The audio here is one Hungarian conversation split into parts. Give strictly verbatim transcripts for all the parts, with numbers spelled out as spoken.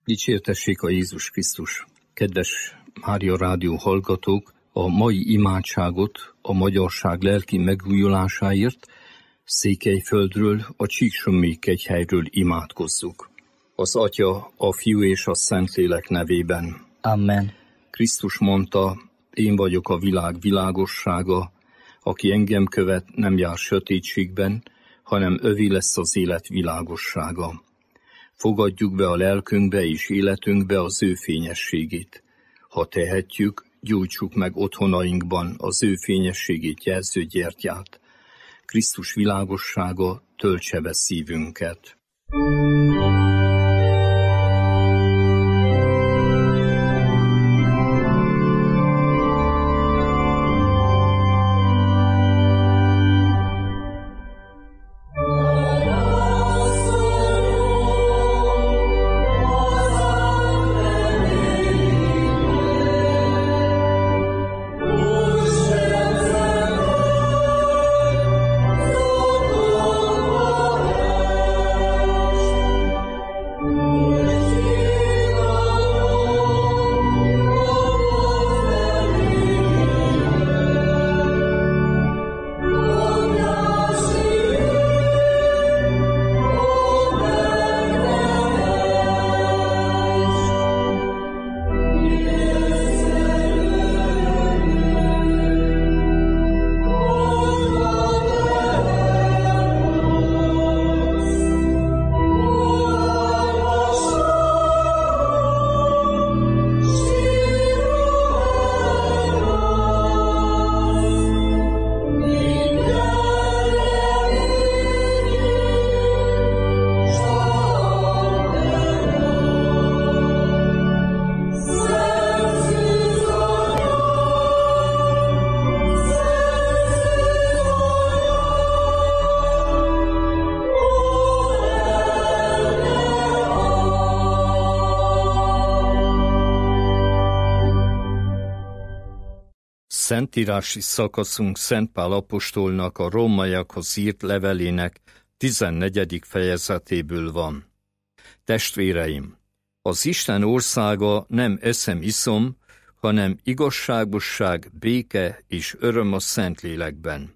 Dicsértessék a Jézus Krisztus! Kedves Mária Rádió hallgatók, a mai imádságot a magyarság lelki megújulásáért Székelyföldről, a Csíksommi kegyhelyről imádkozzuk. Az Atya, a Fiú és a Szentlélek nevében. Amen. Krisztus mondta, én vagyok a világ világossága, aki engem követ, nem jár sötétségben, hanem övé lesz az élet világossága. Fogadjuk be a lelkünkbe és életünkbe az ő fényességét. Ha tehetjük, gyújtsuk meg otthonainkban az ő fényességét jelző gyertyát. Krisztus világossága töltse be szívünket. Szentírási szakaszunk Szent Pál apostolnak a rómaiakhoz írt levelének tizennegyedik fejezetéből van. Testvéreim, az Isten országa nem eszem-iszom, hanem igazságosság, béke és öröm a Szentlélekben.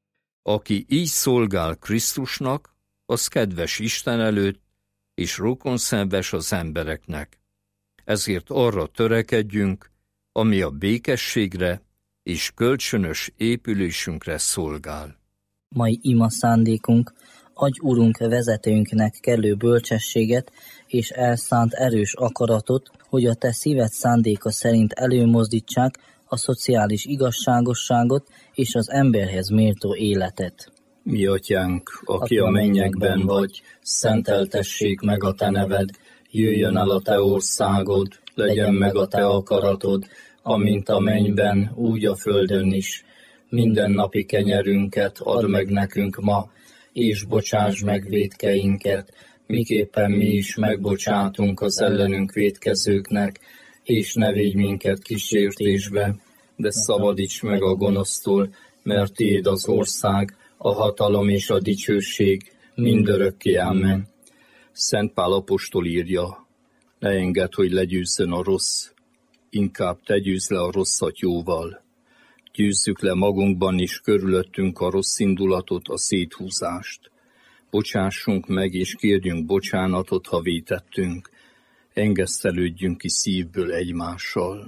Aki így szolgál Krisztusnak, az kedves Isten előtt, és rokonszenves az embereknek. Ezért arra törekedjünk, ami a békességre és kölcsönös épülésünkre szolgál. Mai ima szándékunk, adj Urunk vezetőnknek kellő bölcsességet és elszánt erős akaratot, hogy a te szíved szándéka szerint előmozdítsák a szociális igazságosságot és az emberhez méltó életet. Mi atyánk, aki a mennyekben vagy, szenteltessék meg a te neved, jöjjön el a te országod, legyen meg a te akaratod, amint a mennyben, úgy a földön is. Mindennapi kenyerünket add meg nekünk ma, és bocsáss meg vétkeinket, miképpen mi is megbocsátunk az ellenünk vétkezőknek, és ne védj minket kísértésbe, de szabadíts meg a gonosztól, mert tiéd az ország, a hatalom és a dicsőség mindörökké. Amen. Szent Pál apostol írja, ne engedd, hogy legyőzzön a rossz, inkább te győzz le a rosszat jóval. Győzzük le magunkban is körülöttünk a rossz indulatot, a széthúzást. Bocsássunk meg és kérjünk bocsánatot, ha vétettünk. Engesztelődjünk ki szívből egymással.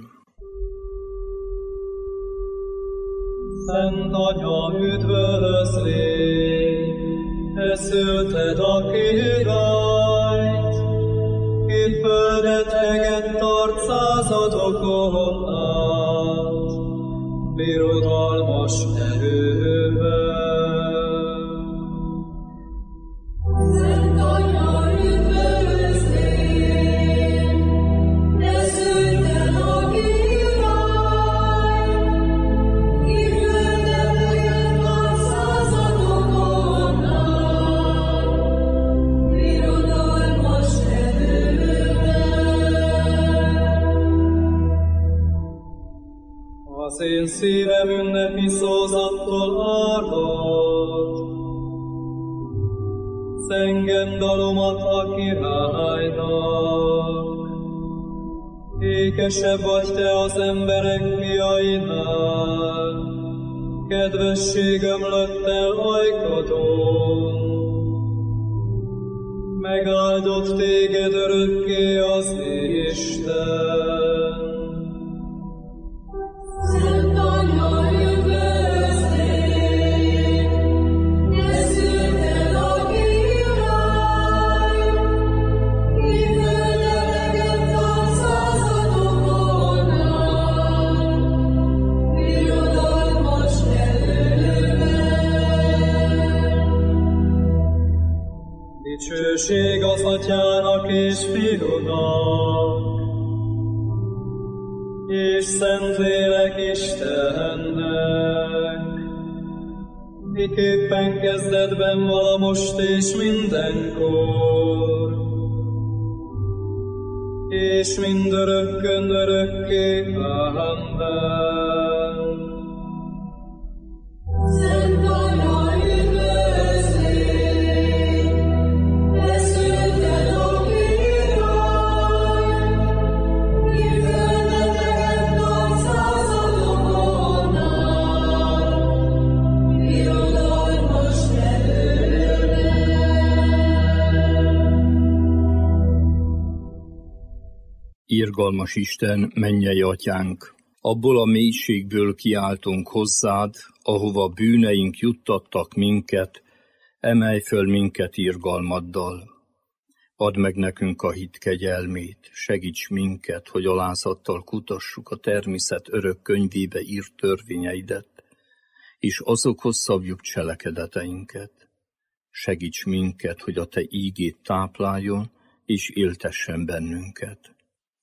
Szent Anya, üdvözlégy, te szülted a királyt, itt földet eget tart századokon át, birodalmas erővel. Szent Anya, üdvözlégy, te szülted a királyt, itt földet eget tart századokon át, birodalmas Az én szívem ünnepi szózattól árad, zengem dalomat a királynak. Ékesebb vagy te az emberek fiainál, kedvesség ömlött el ajkadon. Megáldott téged örökké az Isten. Szent Anya, üdvözlégy, te szülted a király, ki földeleget a századokon át, birodalmas erővel. Dicsőség az Atyának és Fiúnak, és Szentlélek Istennek, miképpen kezdetben vala most és mindenkor, és mindörökkön örökké. Amen. Szent Anya, üdvözlégy, te szülted a király, ki földeleget nagy századokon át, birodalmas erővel. Irgalmas Isten, mennyei Atyánk, abból a mélységből kiáltunk hozzád, ahova bűneink juttattak minket, emelj föl minket irgalmaddal. Add meg nekünk a hit kegyelmét, segíts minket, hogy alázattal kutassuk a természet örök könyvébe írt törvényeidet, és azokhoz szabjuk cselekedeteinket. Segíts minket, hogy a te ígét tápláljon, és éltessen bennünket.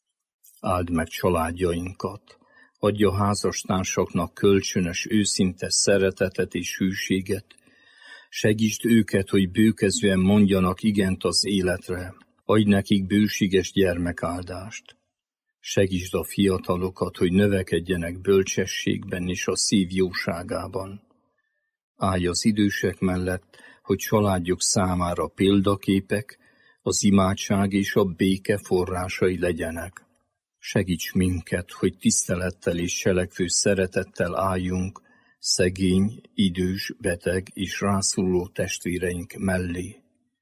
Áld meg családjainkat, adj a házastársaknak kölcsönös, őszinte szeretetet és hűséget, segítsd őket, hogy bőkezően mondjanak igent az életre, adj nekik bőséges gyermekáldást. Segítsd a fiatalokat, hogy növekedjenek bölcsességben és a szív jóságában. Állj az idősek mellett, hogy családjuk számára példaképek, az imádság és a béke forrásai legyenek. Segíts minket, hogy tisztelettel és cselekvő szeretettel álljunk szegény, idős, beteg és rászoruló testvéreink mellé.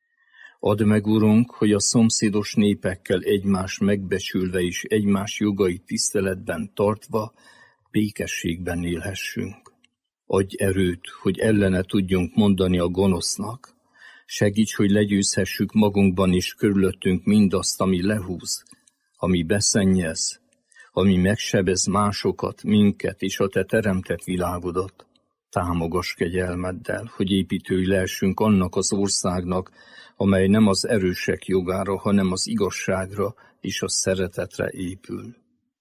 Add meg, Urunk, hogy a szomszédos népekkel egymást megbecsülve és egymás jogait tiszteletben tartva békességben élhessünk. Adj erőt, hogy ellene tudjunk mondani a gonosznak. Segíts, hogy legyőzhessük magunkban és körülöttünk mindazt, ami lehúz, ami beszennyez, ami megsebez másokat, minket és a te teremtett világodat. Támogass kegyelmeddel, hogy építői lehessünk annak az országnak, amely nem az erősek jogára, hanem az igazságra és a szeretetre épül.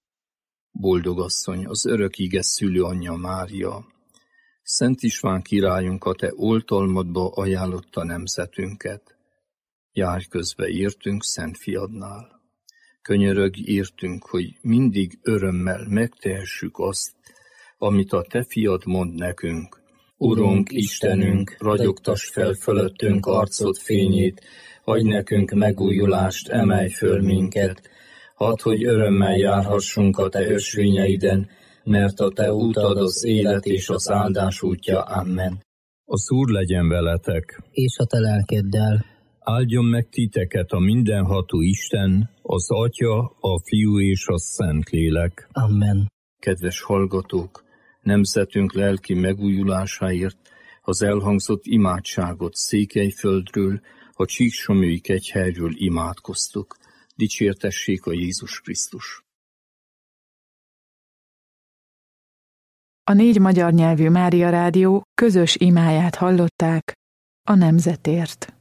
Boldog asszony, az örök ige szülő anyja Mária, Szent István királyunk, a te oltalmadba ajánlotta nemzetünket. Járj közbe értünk Szent Fiadnál. Könyörögj értünk, hogy mindig örömmel megtehessük azt, amit a te fiad mond nekünk. Urunk, Istenünk, ragyogtass fel fölöttünk arcod fényét, adj nekünk megújulást, emelj föl minket. Hadd, hogy örömmel járhassunk a te ösvényeiden, mert a te útad az élet és az áldás útja. Amen. Az Úr legyen veletek, és a te lelkeddel. Áldjon meg titeket a mindenható Isten, az Atya, a Fiú és a Szentlélek. Amen. Kedves hallgatók, nemzetünk lelki megújulásáért az elhangzott imádságot Székelyföldről, a Csíksomlyói kegyhelyről imádkoztuk. Dicsértessék a Jézus Krisztus! A négy magyar nyelvű Mária Rádió közös imáját hallották a nemzetért.